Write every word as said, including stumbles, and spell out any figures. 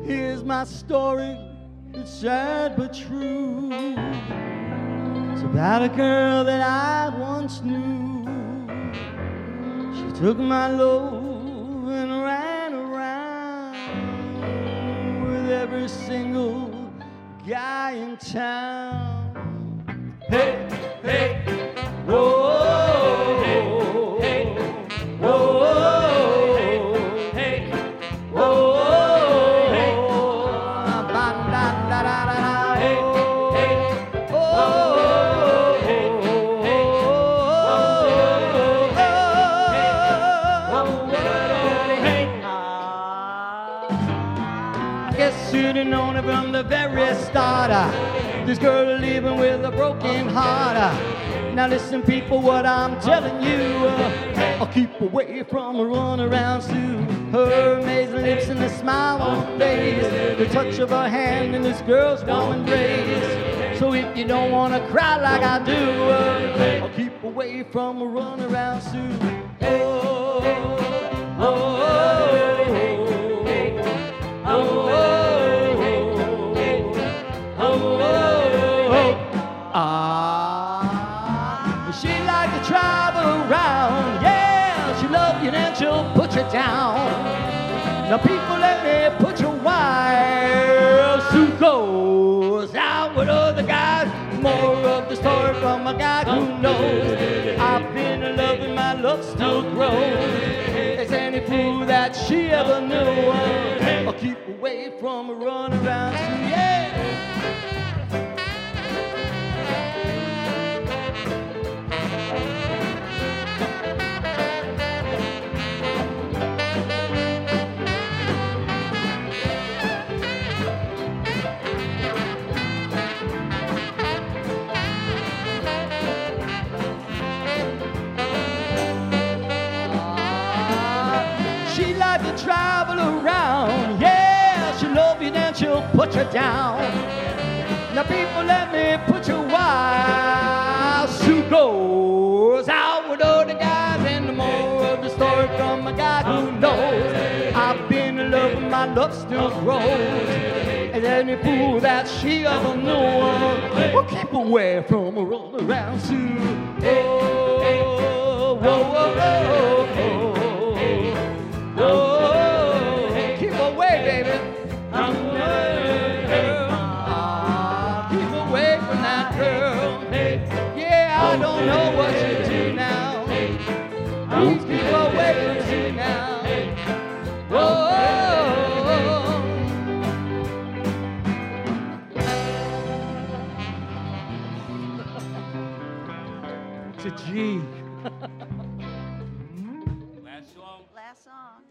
Here's my story, it's sad but true. It's about a girl that I once knew. She took my love and ran around with every single guy in town. Hey, hey, whoa, hey, hey, whoa, hey, whoa. Should have known it from the very start. uh, This girl living with a broken heart. uh. Now listen, people, what I'm telling you. uh, I'll keep away from her runarounds too. Her amazing lips and the smile on her face, the touch of her hand in this girl's warm embrace. So if you don't wanna cry like I do, uh, I'll keep away from her runarounds too. Oh, oh, oh, oh, oh, oh. Ah, she like to travel around, yeah. She love you and she'll put you down. Now people, let me put you wild. Sue goes out with other guys. More of the story from a guy who knows. I've been in love and my love still grows. As any fool that she ever knew. I'll keep away from a runaround, Sue, yeah. She like to travel around, yeah. She love you, then she'll put you down. Now people, let me put you wild. Sue goes out with other guys, and the more of the story from a guy who knows. I've been in love and my love still grows. And any fool that she ever knew will keep away from a run around Sue. Oh, whoa, whoa, whoa, whoa. Oh, keep away, baby. I'm girl. Ah, keep away from that girl. Yeah, I don't know what you do now. Please keep away from you now. Oh, it's a G. Last song. Last song.